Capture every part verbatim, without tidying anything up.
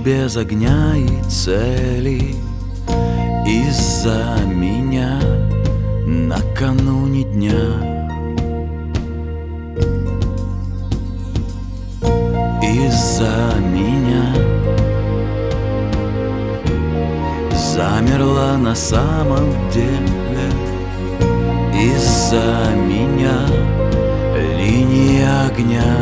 без огня и цели. Из-за меня накануне дня, из-за меня замерла на самом деле. Из-за меня линия огня.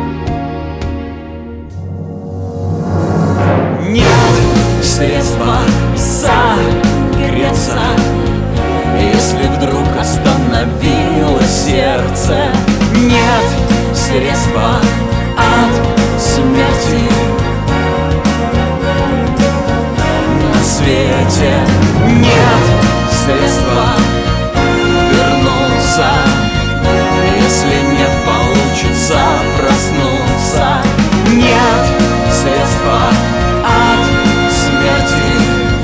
Нет средства согреться, если вдруг остановилось сердце. Нет средства от смерти на свете. Нет средства вернуться, если не получится проснуться. Нет средства от смерти,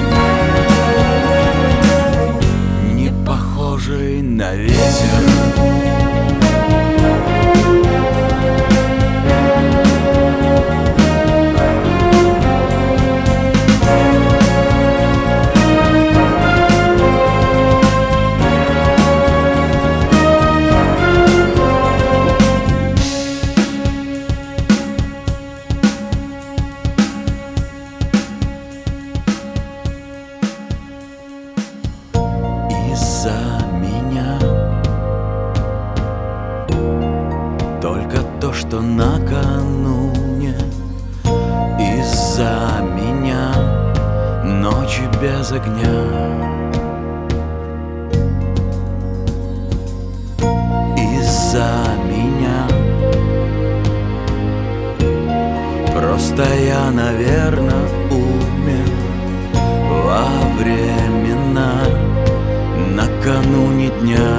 не похожий на ветер. Из-за меня только то, что накануне. Из-за меня ночи без огня. Из-за меня просто я, наверное, умер во времена накануне дня.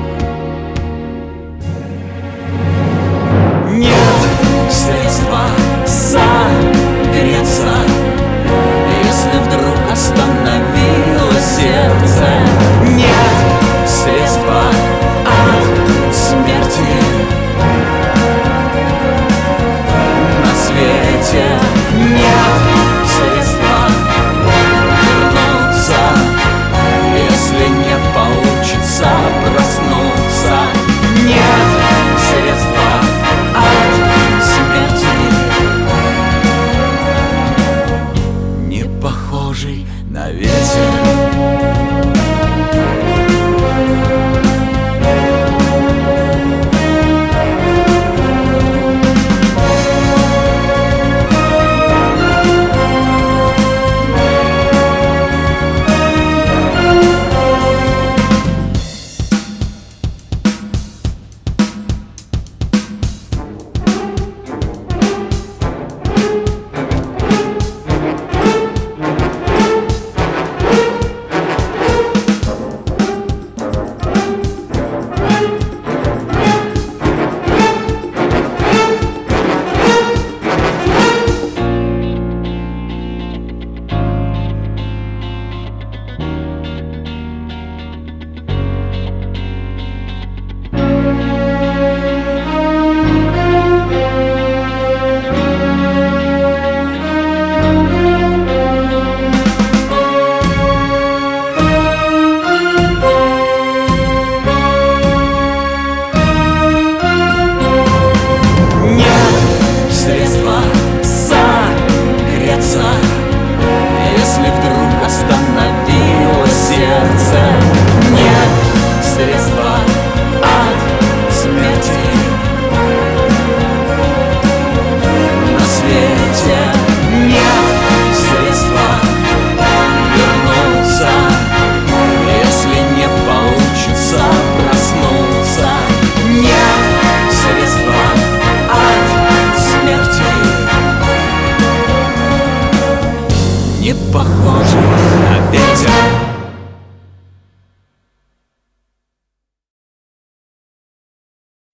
Нет средства согреться, если вдруг остановилось сердце. Нет средства от смерти на свете. Нет средства вернуться, если не получится проснуться. Нет средства от смерти, не похожий на ветер.